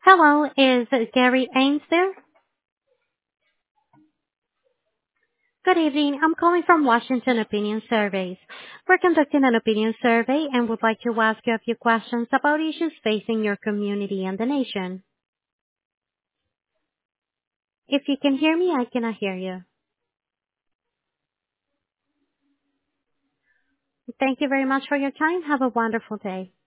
Hello, is Gary Ames there? Good evening. I'm calling from Washington Opinion Surveys. We're conducting an opinion survey and would like to ask you a few questions about issues facing your community and the nation. If you can hear me, I cannot hear you. Thank you very much for your time. Have a wonderful day.